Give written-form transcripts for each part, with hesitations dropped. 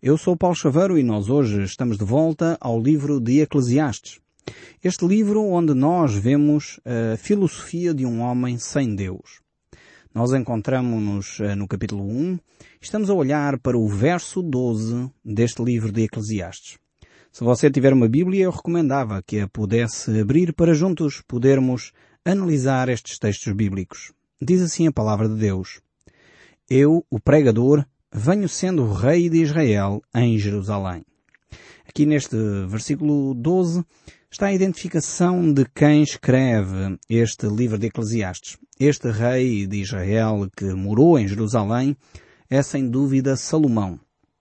Eu sou Paulo Chaveiro e nós hoje estamos de volta ao livro de Eclesiastes. Este livro onde nós vemos a filosofia de um homem sem Deus. Nós encontramos-nos no capítulo 1 e estamos a olhar para o verso 12 deste livro de Eclesiastes. Se você tiver uma Bíblia, eu recomendava que a pudesse abrir para juntos podermos analisar estes textos bíblicos. Diz assim a palavra de Deus: Eu, o pregador, venho sendo rei de Israel em Jerusalém. Aqui neste versículo 12 está a identificação de quem escreve este livro de Eclesiastes. Este rei de Israel que morou em Jerusalém é sem dúvida Salomão.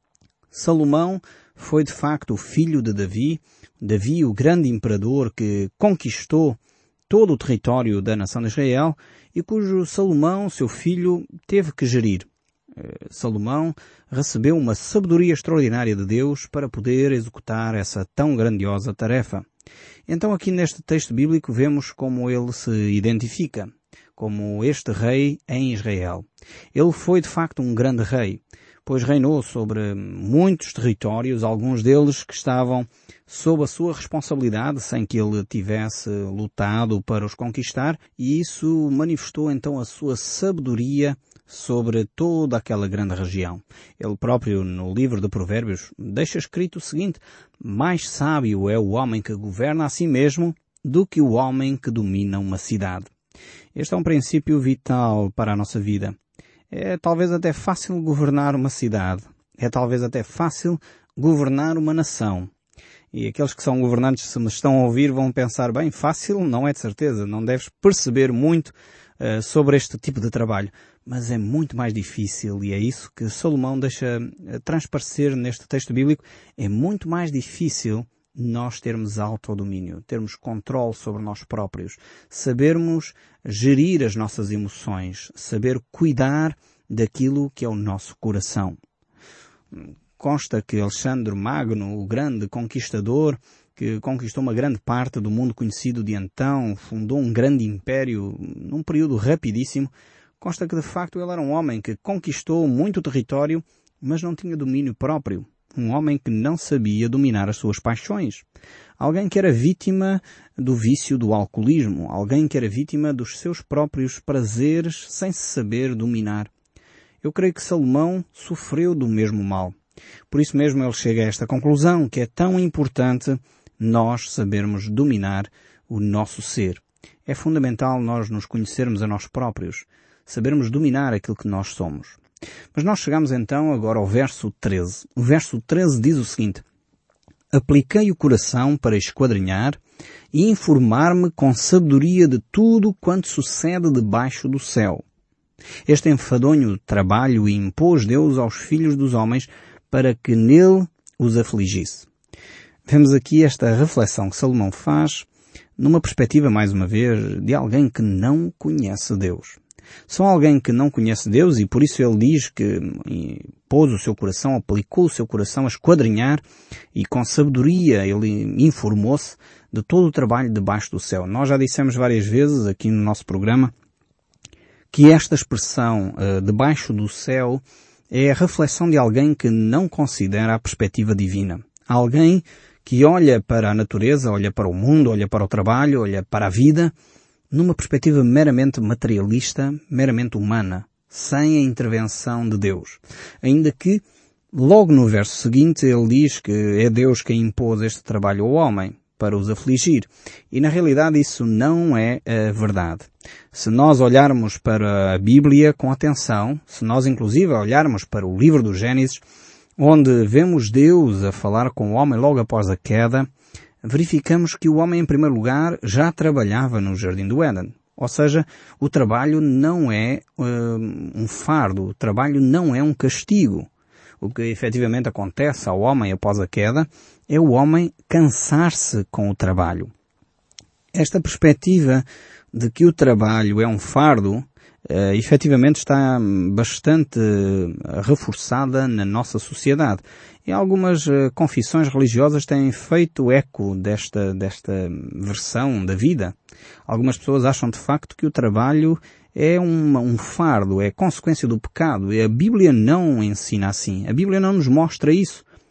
Salomão foi de facto o filho de Davi, o grande imperador que conquistou todo o território da nação de Israel e cujo Salomão, seu filho, teve que gerir. Salomão recebeu uma sabedoria extraordinária de Deus para poder executar essa tão grandiosa tarefa. Então aqui neste texto bíblico vemos como ele se identifica, como este rei em Israel. Ele foi de facto um grande rei, pois reinou sobre muitos territórios, alguns deles que estavam sob a sua responsabilidade sem que ele tivesse lutado para os conquistar, e isso manifestou então a sua sabedoria sobre toda aquela grande região. Ele próprio, no livro de Provérbios, deixa escrito o seguinte: mais sábio é o homem que governa a si mesmo do que o homem que domina uma cidade. Este é um princípio vital para a nossa vida. É talvez até fácil governar uma cidade. É talvez até fácil governar uma nação. E aqueles que são governantes, se me estão a ouvir, vão pensar, bem, fácil não é de certeza. Não deves perceber muito sobre este tipo de trabalho. Mas é muito mais difícil, e é isso que Salomão deixa transparecer neste texto bíblico. É muito mais difícil nós termos autodomínio, termos controle sobre nós próprios, sabermos gerir as nossas emoções, saber cuidar daquilo que é o nosso coração. Consta que Alexandre Magno, o grande conquistador, que conquistou uma grande parte do mundo conhecido de então, fundou um grande império num período rapidíssimo. Consta que de facto ele era um homem que conquistou muito território, mas não tinha domínio próprio. Um homem que não sabia dominar as suas paixões. Alguém que era vítima do vício do alcoolismo. Alguém que era vítima dos seus próprios prazeres sem se saber dominar. Eu creio que Salomão sofreu do mesmo mal. Por isso mesmo ele chega a esta conclusão, que é tão importante nós sabermos dominar o nosso ser. É fundamental nós nos conhecermos a nós próprios, sabermos dominar aquilo que nós somos. Mas nós chegamos então agora ao verso 13. O verso 13 diz o seguinte: Apliquei o coração para esquadrinhar e informar-me com sabedoria de tudo quanto sucede debaixo do céu. Este enfadonho trabalho impôs Deus aos filhos dos homens para que nele os afligisse. Vemos aqui esta reflexão que Salomão faz numa perspectiva, mais uma vez, de alguém que não conhece Deus. São alguém que não conhece Deus e por isso ele diz que pôs o seu coração, aplicou o seu coração a esquadrinhar e com sabedoria ele informou-se de todo o trabalho debaixo do céu. Nós já dissemos várias vezes aqui no nosso programa que esta expressão debaixo do céu é a reflexão de alguém que não considera a perspectiva divina. Alguém que olha para a natureza, olha para o mundo, olha para o trabalho, olha para a vida numa perspectiva meramente materialista, meramente humana, sem a intervenção de Deus. Ainda que, logo no verso seguinte, ele diz que é Deus quem impôs este trabalho ao homem para os afligir. E na realidade isso não é a verdade. Se nós olharmos para a Bíblia com atenção, se nós inclusive olharmos para o livro do Gênesis, onde vemos Deus a falar com o homem logo após a queda, verificamos que o homem, em primeiro lugar, já trabalhava no Jardim do Éden. Ou seja, o trabalho não é um fardo, o trabalho não é um castigo. O que efetivamente acontece ao homem após a queda é o homem cansar-se com o trabalho. Esta perspectiva de que o trabalho é um fardo, efetivamente está bastante reforçada na nossa sociedade. E algumas confissões religiosas têm feito eco desta versão da vida. Algumas pessoas acham de facto que o trabalho é um fardo, é consequência do pecado. E a Bíblia não ensina assim. A Bíblia não nos mostra isso.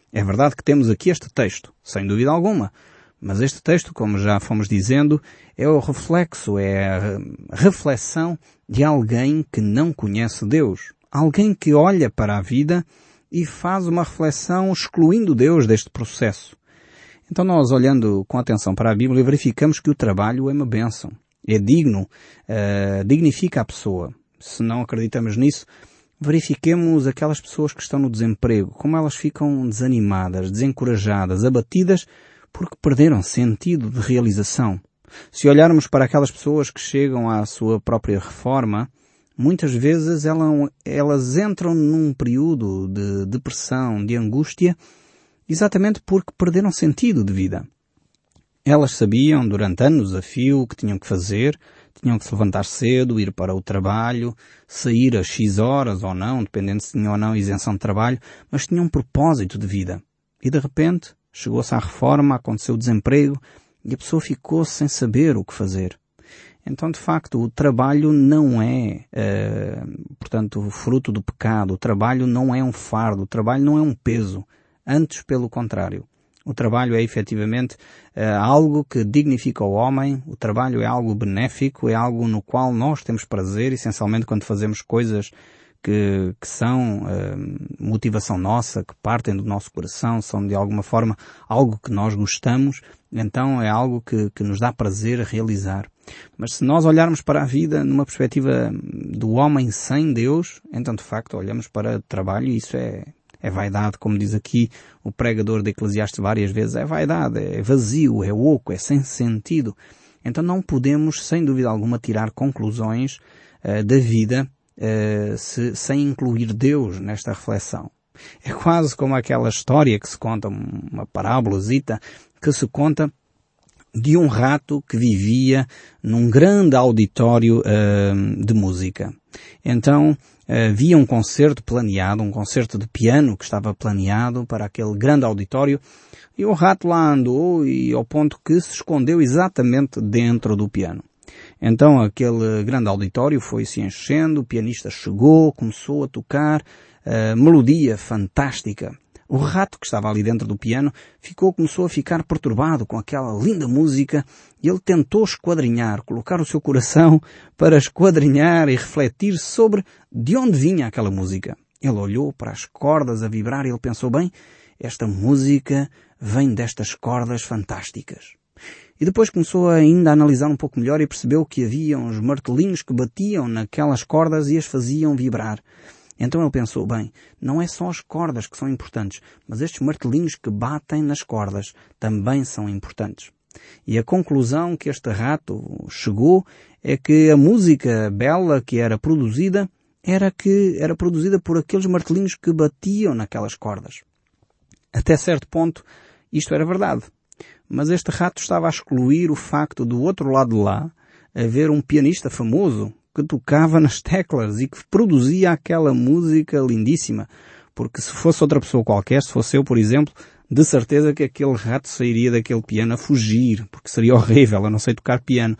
É verdade que temos aqui este texto, sem dúvida alguma, mas este texto, como já fomos dizendo, é o reflexo, é a reflexão de alguém que não conhece Deus. Alguém que olha para a vida e faz uma reflexão excluindo Deus deste processo. Então nós, olhando com atenção para a Bíblia, verificamos que o trabalho é uma bênção. É digno, dignifica a pessoa. Se não acreditamos nisso, verifiquemos aquelas pessoas que estão no desemprego, como elas ficam desanimadas, desencorajadas, abatidas, porque perderam sentido de realização. Se olharmos para aquelas pessoas que chegam à sua própria reforma, muitas vezes elas entram num período de depressão, de angústia, exatamente porque perderam sentido de vida. Elas sabiam durante anos a fio o que tinham que fazer, tinham que se levantar cedo, ir para o trabalho, sair às X horas ou não, dependendo se tinham ou não isenção de trabalho, mas tinham um propósito de vida. E de repente chegou-se à reforma, aconteceu o desemprego e a pessoa ficou sem saber o que fazer. Então, de facto, o trabalho não é, portanto, fruto do pecado. O trabalho não é um fardo. O trabalho não é um peso. Antes, pelo contrário. O trabalho é efetivamente algo que dignifica o homem. O trabalho é algo benéfico, é algo no qual nós temos prazer, essencialmente quando fazemos coisas que são motivação nossa, que partem do nosso coração, são de alguma forma algo que nós gostamos, então é algo que nos dá prazer a realizar. Mas se nós olharmos para a vida numa perspectiva do homem sem Deus, então de facto olhamos para o trabalho e isso é vaidade, como diz aqui o pregador de Eclesiastes várias vezes, é vaidade, é vazio, é oco, é sem sentido. Então não podemos, sem dúvida alguma, tirar conclusões da vida sem incluir Deus nesta reflexão. É quase como aquela história que se conta, uma parábolazita, que se conta de um rato que vivia num grande auditório de música. Então, havia um concerto planeado, um concerto de piano que estava planeado para aquele grande auditório, e o rato lá andou e ao ponto que se escondeu exatamente dentro do piano. Então aquele grande auditório foi se enchendo, o pianista chegou, começou a tocar, melodia fantástica. O rato que estava ali dentro do piano começou a ficar perturbado com aquela linda música e ele tentou esquadrinhar, colocar o seu coração para esquadrinhar e refletir sobre de onde vinha aquela música. Ele olhou para as cordas a vibrar e ele pensou, bem, esta música vem destas cordas fantásticas. E depois começou ainda a analisar um pouco melhor e percebeu que havia uns martelinhos que batiam naquelas cordas e as faziam vibrar. Então ele pensou, bem, não é só as cordas que são importantes, mas estes martelinhos que batem nas cordas também são importantes. E a conclusão que este rato chegou é que a música bela que era produzida era produzida por aqueles martelinhos que batiam naquelas cordas. Até certo ponto isto era verdade. Mas este rato estava a excluir o facto do outro lado de lá haver um pianista famoso que tocava nas teclas e que produzia aquela música lindíssima. Porque se fosse outra pessoa qualquer, se fosse eu, por exemplo, de certeza que aquele rato sairia daquele piano a fugir, porque seria horrível, eu não sei tocar piano.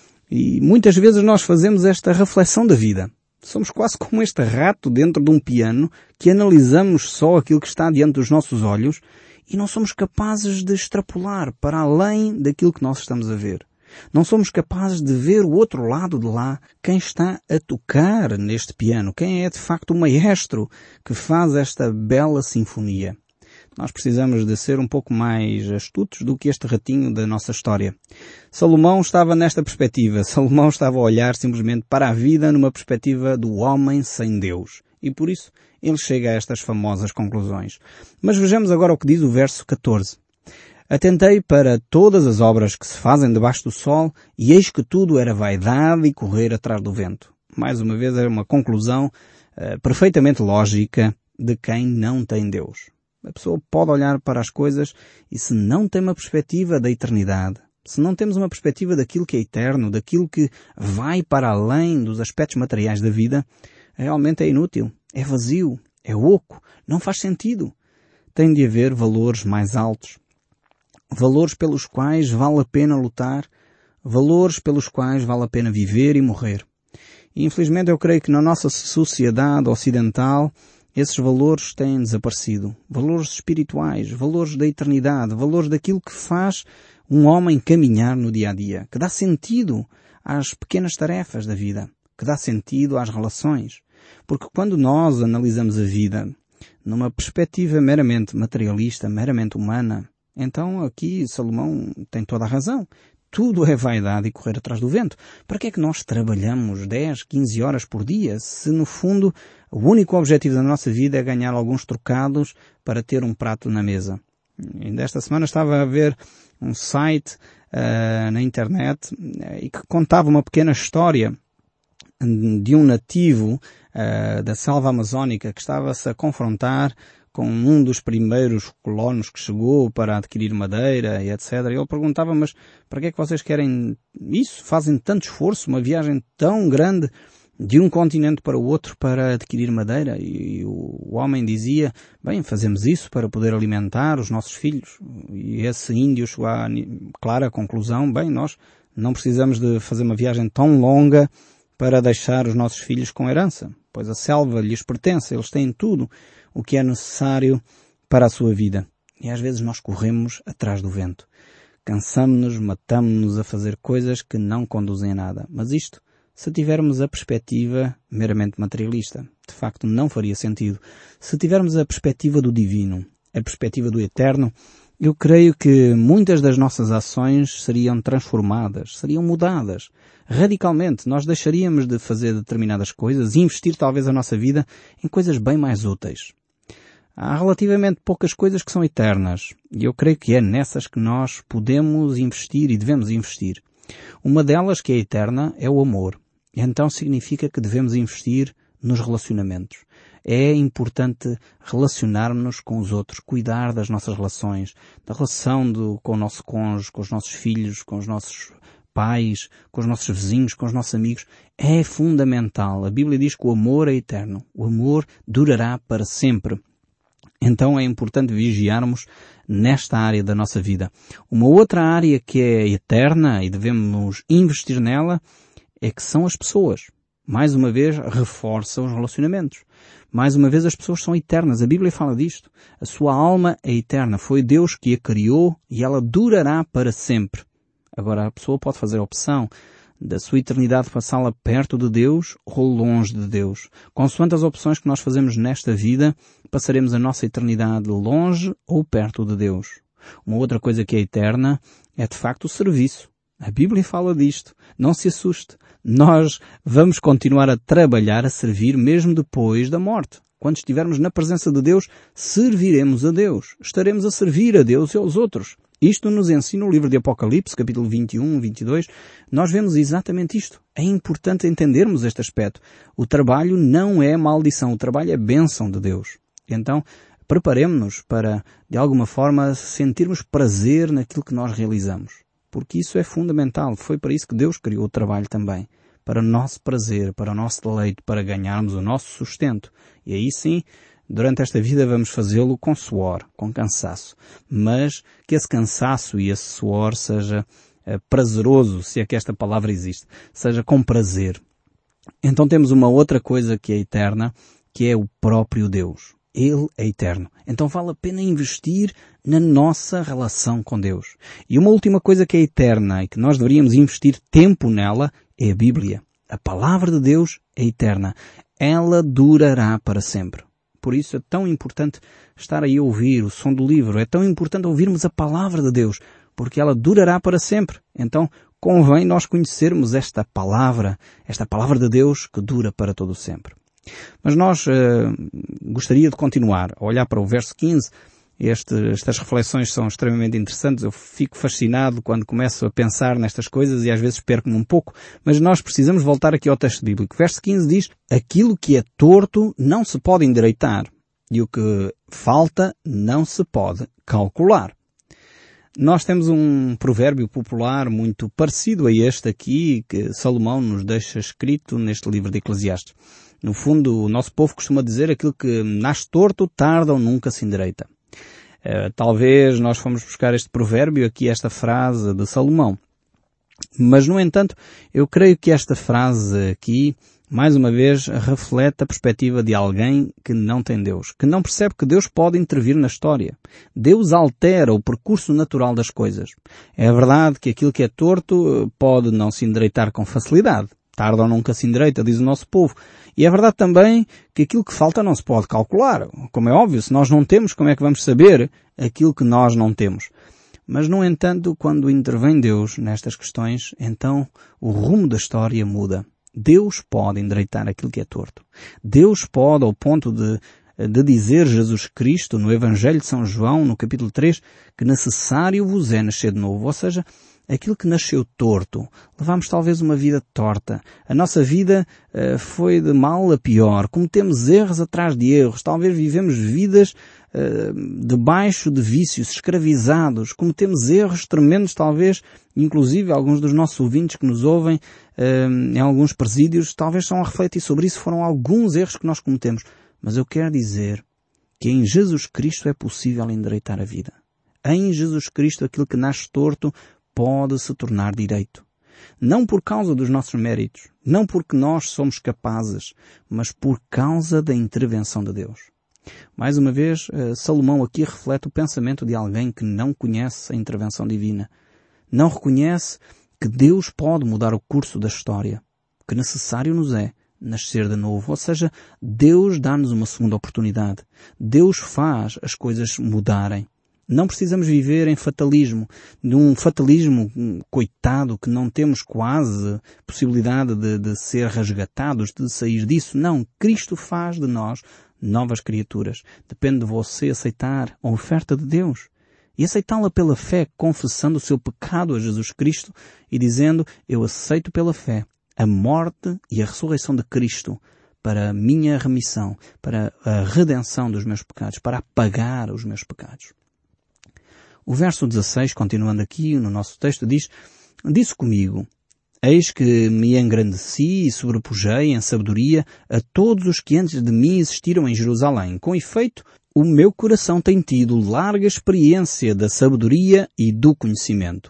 E muitas vezes nós fazemos esta reflexão da vida. Somos quase como este rato dentro de um piano que analisamos só aquilo que está diante dos nossos olhos e não somos capazes de extrapolar para além daquilo que nós estamos a ver. Não somos capazes de ver o outro lado de lá, quem está a tocar neste piano, quem é de facto o maestro que faz esta bela sinfonia. Nós precisamos de ser um pouco mais astutos do que este ratinho da nossa história. Salomão estava nesta perspectiva. Salomão estava a olhar simplesmente para a vida numa perspectiva do homem sem Deus. E por isso ele chega a estas famosas conclusões. Mas vejamos agora o que diz o verso 14. Atentei para todas as obras que se fazem debaixo do sol, e eis que tudo era vaidade e correr atrás do vento. Mais uma vez é uma conclusão perfeitamente lógica de quem não tem Deus. A pessoa pode olhar para as coisas e se não tem uma perspectiva da eternidade, se não temos uma perspectiva daquilo que é eterno, daquilo que vai para além dos aspectos materiais da vida, realmente é inútil, é vazio, é oco, não faz sentido. Tem de haver valores mais altos. Valores pelos quais vale a pena lutar, valores pelos quais vale a pena viver e morrer. E infelizmente eu creio que na nossa sociedade ocidental esses valores têm desaparecido. Valores espirituais, valores da eternidade, valores daquilo que faz um homem caminhar no dia a dia, que dá sentido às pequenas tarefas da vida, que dá sentido às relações. Porque quando nós analisamos a vida numa perspectiva meramente materialista, meramente humana, então aqui Salomão tem toda a razão. Tudo é vaidade e correr atrás do vento. Para que é que nós trabalhamos 10, 15 horas por dia, se no fundo o único objetivo da nossa vida é ganhar alguns trocados para ter um prato na mesa? Ainda esta semana estava a ver um site na internet e que contava uma pequena história de um nativo da selva amazónica que estava-se a confrontar com um dos primeiros colonos que chegou para adquirir madeira e etc. E ele perguntava, mas para que é que vocês querem isso? Fazem tanto esforço, uma viagem tão grande de um continente para o outro para adquirir madeira? E o homem dizia, bem, fazemos isso para poder alimentar os nossos filhos. E esse índio chegou à clara conclusão, bem, nós não precisamos de fazer uma viagem tão longa para deixar os nossos filhos com herança, pois a selva lhes pertence, eles têm tudo o que é necessário para a sua vida. E às vezes nós corremos atrás do vento. Cansamos-nos, matamos-nos a fazer coisas que não conduzem a nada. Mas isto, se tivermos a perspectiva meramente materialista, de facto não faria sentido. Se tivermos a perspectiva do divino, a perspectiva do eterno, eu creio que muitas das nossas ações seriam transformadas, seriam mudadas. Radicalmente, nós deixaríamos de fazer determinadas coisas e investir talvez a nossa vida em coisas bem mais úteis. Há relativamente poucas coisas que são eternas, e eu creio que é nessas que nós podemos investir e devemos investir. Uma delas, que é eterna, é o amor. E então significa que devemos investir nos relacionamentos. É importante relacionar-nos com os outros, cuidar das nossas relações, da relação com o nosso cônjuge, com os nossos filhos, com os nossos pais, com os nossos vizinhos, com os nossos amigos. É fundamental. A Bíblia diz que o amor é eterno. O amor durará para sempre. Então é importante vigiarmos nesta área da nossa vida. Uma outra área que é eterna e devemos investir nela é que são as pessoas. Mais uma vez, reforça os relacionamentos. Mais uma vez, as pessoas são eternas. A Bíblia fala disto. A sua alma é eterna. Foi Deus que a criou e ela durará para sempre. Agora, a pessoa pode fazer a opção da sua eternidade passá-la perto de Deus ou longe de Deus. Consoante as opções que nós fazemos nesta vida, passaremos a nossa eternidade longe ou perto de Deus. Uma outra coisa que é eterna é, de facto, o serviço. A Bíblia fala disto. Não se assuste. Nós vamos continuar a trabalhar, a servir, mesmo depois da morte. Quando estivermos na presença de Deus, serviremos a Deus. Estaremos a servir a Deus e aos outros. Isto nos ensina o livro de Apocalipse, capítulo 21, 22. Nós vemos exatamente isto. É importante entendermos este aspecto. O trabalho não é maldição. O trabalho é bênção de Deus. Então, preparemos-nos para, de alguma forma, sentirmos prazer naquilo que nós realizamos. Porque isso é fundamental. Foi para isso que Deus criou o trabalho também. Para o nosso prazer, para o nosso deleite, para ganharmos o nosso sustento. E aí sim, durante esta vida vamos fazê-lo com suor, com cansaço. Mas que esse cansaço e esse suor seja prazeroso, se é que esta palavra existe. Seja com prazer. Então temos uma outra coisa que é eterna, que é o próprio Deus. Ele é eterno. Então vale a pena investir na nossa relação com Deus. E uma última coisa que é eterna e que nós deveríamos investir tempo nela é a Bíblia. A palavra de Deus é eterna. Ela durará para sempre. Por isso é tão importante estar aí a ouvir o som do livro. É tão importante ouvirmos a palavra de Deus, porque ela durará para sempre. Então convém nós conhecermos esta palavra de Deus que dura para todo sempre. Mas nós gostaria de continuar a olhar para o verso 15. Estas reflexões são extremamente interessantes. Eu fico fascinado quando começo a pensar nestas coisas e às vezes perco-me um pouco. Mas nós precisamos voltar aqui ao texto bíblico. O verso 15 diz: aquilo que é torto não se pode endireitar e o que falta não se pode calcular. Nós temos um provérbio popular muito parecido a este aqui que Salomão nos deixa escrito neste livro de Eclesiastes. No fundo, o nosso povo costuma dizer aquilo que nasce torto, tarda ou nunca se endireita. Talvez nós fomos buscar este provérbio aqui, esta frase de Salomão. Mas, no entanto, eu creio que esta frase aqui Mais uma vez, reflete a perspectiva de alguém que não tem Deus, que não percebe que Deus pode intervir na história. Deus altera o percurso natural das coisas. É verdade que aquilo que é torto pode não se endireitar com facilidade. Tarde ou nunca se endireita, diz o nosso povo. E é verdade também que aquilo que falta não se pode calcular. Como é óbvio, se nós não temos, como é que vamos saber aquilo que nós não temos? Mas, no entanto, quando intervém Deus nestas questões, então o rumo da história muda. Deus pode endireitar aquilo que é torto. Deus pode, ao ponto de dizer Jesus Cristo no Evangelho de São João, no capítulo 3, que necessário vos é nascer de novo. Ou seja, aquilo que nasceu torto. Levamos talvez uma vida torta. A nossa vida foi de mal a pior. Cometemos erros atrás de erros. Talvez vivemos vidas debaixo de vícios, escravizados. Cometemos erros tremendos, talvez, inclusive alguns dos nossos ouvintes que nos ouvem em alguns presídios, talvez estão a refletir sobre isso. Foram alguns erros que nós cometemos. Mas eu quero dizer que em Jesus Cristo é possível endireitar a vida. Em Jesus Cristo aquilo que nasce torto pode se tornar direito. Não por causa dos nossos méritos, não porque nós somos capazes, mas por causa da intervenção de Deus. Mais uma vez, Salomão aqui reflete o pensamento de alguém que não conhece a intervenção divina. Não reconhece que Deus pode mudar o curso da história, que necessário nos é nascer de novo. Ou seja, Deus dá-nos uma segunda oportunidade. Deus faz as coisas mudarem. Não precisamos viver em fatalismo, num fatalismo coitado que não temos quase possibilidade de ser resgatados, de sair disso. Não, Cristo faz de nós novas criaturas. Depende de você aceitar a oferta de Deus e aceitá-la pela fé, confessando o seu pecado a Jesus Cristo e dizendo: eu aceito pela fé a morte e a ressurreição de Cristo para a minha remissão, para a redenção dos meus pecados, para apagar os meus pecados. O verso 16, continuando aqui no nosso texto, diz: disse comigo, eis que me engrandeci e sobrepujei em sabedoria a todos os que antes de mim existiram em Jerusalém. Com efeito, o meu coração tem tido larga experiência da sabedoria e do conhecimento.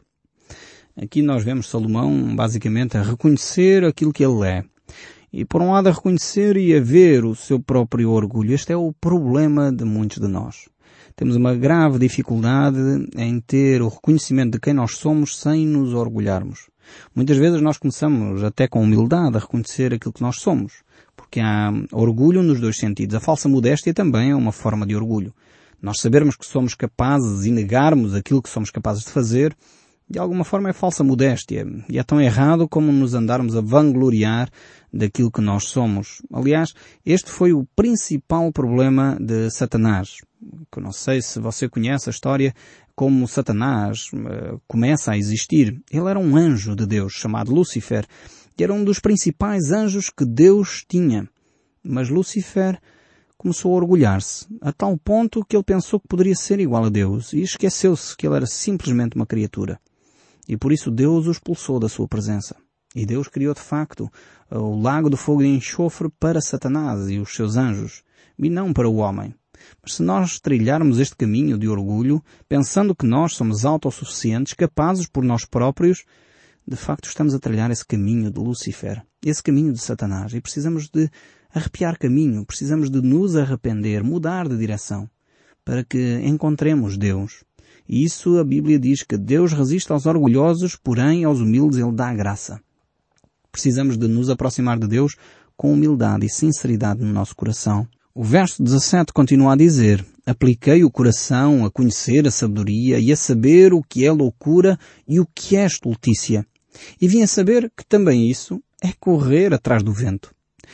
Aqui nós vemos Salomão basicamente a reconhecer aquilo que ele é. E por um lado a reconhecer e a ver o seu próprio orgulho. Este é o problema de muitos de nós. Temos uma grave dificuldade em ter o reconhecimento de quem nós somos sem nos orgulharmos. Muitas vezes nós começamos até com humildade a reconhecer aquilo que nós somos, porque há orgulho nos dois sentidos. A falsa modéstia também é uma forma de orgulho. Nós sabermos que somos capazes e negarmos aquilo que somos capazes de fazer, de alguma forma é falsa modéstia. E é tão errado como nos andarmos a vangloriar daquilo que nós somos. Aliás, este foi o principal problema de Satanás. Que eu não sei se você conhece a história como Satanás começa a existir. Ele era um anjo de Deus chamado Lúcifer, que era um dos principais anjos que Deus tinha. Mas Lúcifer começou a orgulhar-se, a tal ponto que ele pensou que poderia ser igual a Deus e esqueceu-se que ele era simplesmente uma criatura. E por isso Deus o expulsou da sua presença. E Deus criou de facto o lago de fogo e enxofre para Satanás e os seus anjos, e não para o homem. Mas se nós trilharmos este caminho de orgulho, pensando que nós somos autossuficientes, capazes por nós próprios, de facto estamos a trilhar esse caminho de Lúcifer, esse caminho de Satanás. E precisamos de arrepiar caminho, precisamos de nos arrepender, mudar de direção, para que encontremos Deus. E isso a Bíblia diz que Deus resiste aos orgulhosos, porém aos humildes Ele dá graça. Precisamos de nos aproximar de Deus com humildade e sinceridade no nosso coração. O verso 17 continua a dizer: apliquei o coração a conhecer a sabedoria e a saber o que é loucura e o que é estultícia. E vim a saber que também isso é correr atrás do vento.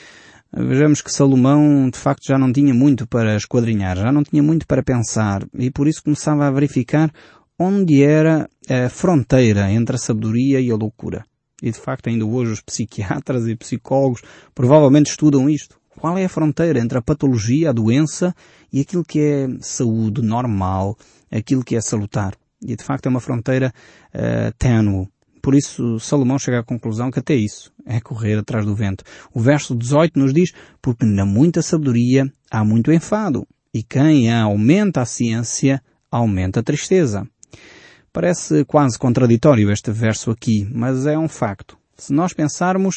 Vejamos que Salomão, de facto, já não tinha muito para esquadrinhar, já não tinha muito para pensar, e por isso começava a verificar onde era a fronteira entre a sabedoria e a loucura. E, de facto, ainda hoje os psiquiatras e psicólogos provavelmente estudam isto. Qual é a fronteira entre a patologia, a doença e aquilo que é saúde normal, aquilo que é salutar? E, de facto, é uma fronteira tênue. Por isso, Salomão chega à conclusão que até isso é correr atrás do vento. O verso 18 nos diz: porque na muita sabedoria há muito enfado, e quem aumenta a ciência, aumenta a tristeza. Parece quase contraditório este verso aqui, mas é um facto. Se nós pensarmos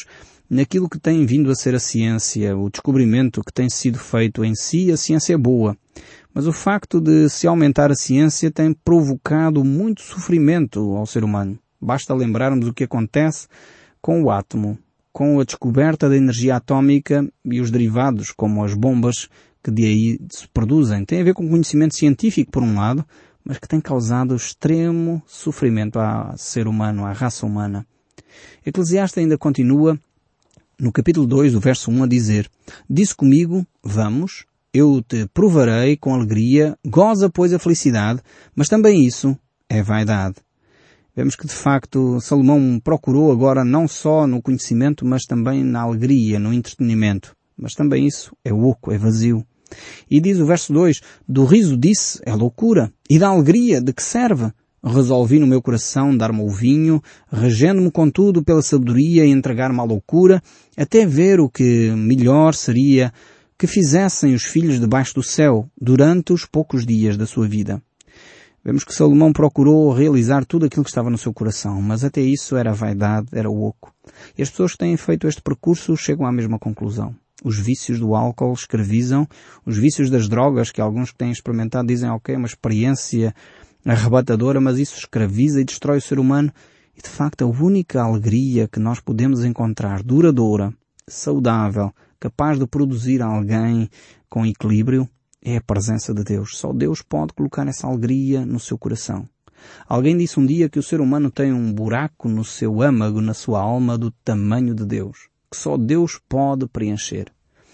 naquilo que tem vindo a ser a ciência, o descobrimento que tem sido feito em si, a ciência é boa. Mas o facto de se aumentar a ciência tem provocado muito sofrimento ao ser humano. Basta lembrarmos o que acontece com o átomo, com a descoberta da energia atómica e os derivados, como as bombas que de aí se produzem. Tem a ver com conhecimento científico, por um lado, mas que tem causado extremo sofrimento ao ser humano, à raça humana. Eclesiastes ainda continua, no capítulo 2, do verso 1, a dizer: Disse comigo, vamos, eu te provarei com alegria, goza, pois, a felicidade, mas também isso é vaidade. Vemos que, de facto, Salomão procurou agora não só no conhecimento, mas também na alegria, no entretenimento. Mas também isso é oco, é vazio. E diz o verso 2, do riso disse, é loucura, e da alegria, de que serve? Resolvi no meu coração dar-me o vinho, regendo-me contudo pela sabedoria e entregar-me à loucura, até ver o que melhor seria que fizessem os filhos debaixo do céu, durante os poucos dias da sua vida. Vemos que Salomão procurou realizar tudo aquilo que estava no seu coração, mas até isso era vaidade, era oco. E as pessoas que têm feito este percurso chegam à mesma conclusão. Os vícios do álcool escravizam, os vícios das drogas, que alguns que têm experimentado dizem, ok, é uma experiência arrebatadora, mas isso escraviza e destrói o ser humano. E de facto a única alegria que nós podemos encontrar, duradoura, saudável, capaz de produzir alguém com equilíbrio, é a presença de Deus. Só Deus pode colocar essa alegria no seu coração. Alguém disse um dia que o ser humano tem um buraco no seu âmago, na sua alma, do tamanho de Deus, que só Deus pode preencher.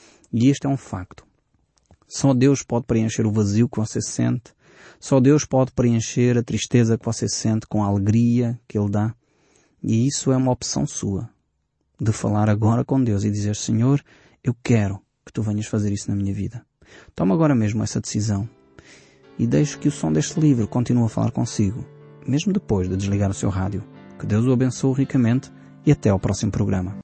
E este é um facto. Só Deus pode preencher o vazio que você sente. Só Deus pode preencher a tristeza que você sente com a alegria que Ele dá. E isso é uma opção sua, de falar agora com Deus e dizer, Senhor, eu quero que Tu venhas fazer isso na minha vida. Toma agora mesmo essa decisão e deixe que o som deste livro continue a falar consigo, mesmo depois de desligar o seu rádio. Que Deus o abençoe ricamente e até ao próximo programa.